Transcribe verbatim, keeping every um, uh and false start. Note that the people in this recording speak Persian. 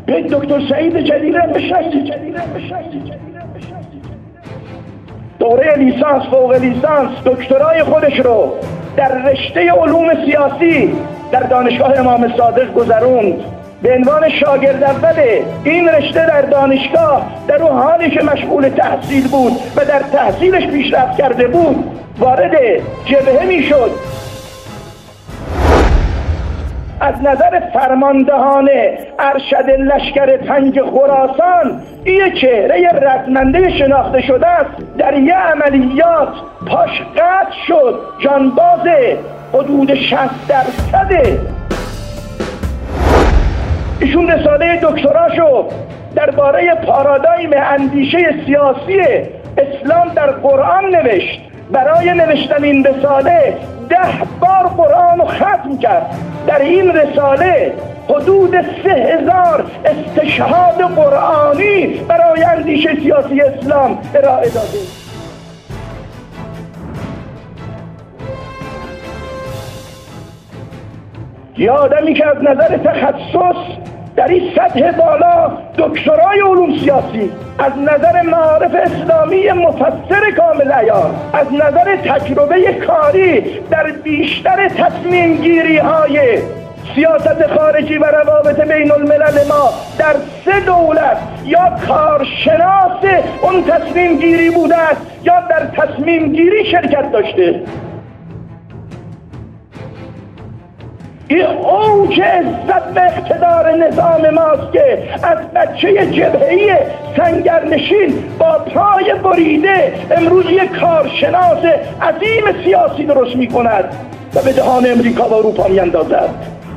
به دکتر سعید جلیلی بشناسید. دوره لیسانس، فوق لیسانس، دکترای خودش رو در رشته علوم سیاسی در دانشگاه امام صادق گذروند. به عنوان شاگرد اول این رشته در دانشگاه در اون حالی که مشغول تحصیل بود و در تحصیلش پیشرفت کرده بود وارد جبهه میشد. از نظر فرماندهانه ارشد لشکر پنج خراسان این چهره رزمنده شناخته شده است. در یه عملیات پاش قطع شد، جانباز حدود شصت درصده. ایشون رساله دکتراشو درباره پارادایم اندیشه سیاسی اسلام در قرآن نوشت. برای نوشتن این رساله ده بار قرآن رو ختم کرد. در این رساله حدود سه هزار استشهاد قرآنی برای اندیشه سیاسی اسلام ارائه داده. یه آدمی که از نظر تخصص در این سطح بالا دکترای علوم سیاسی، از نظر معارف اسلامی مفسر کامل عیار، از نظر تجربه کاری در بیشتر تصمیم گیری های سیاست خارجی و روابط بین الملل ما در سه دولت یا کارشناس اون تصمیم گیری بوده است یا در تصمیم گیری شرکت داشته. این اوج عزت و اقتدار نظام ماست که از بچه جبهه‌ای سنگرنشین با پای بریده امروز یک کارشناس عظیم سیاسی درست می کند و به دهان امریکا و اروپا می اندازد.